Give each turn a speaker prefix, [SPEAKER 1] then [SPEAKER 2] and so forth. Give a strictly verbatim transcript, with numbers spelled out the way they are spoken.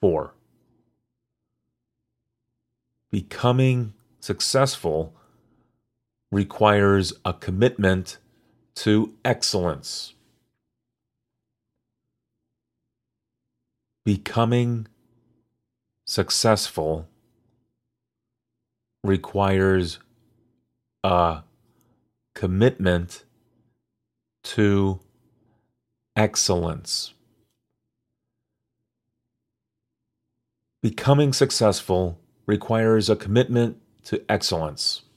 [SPEAKER 1] Four. Becoming successful requires a commitment to excellence. Becoming successful requires a commitment to excellence. Becoming successful requires a commitment to excellence.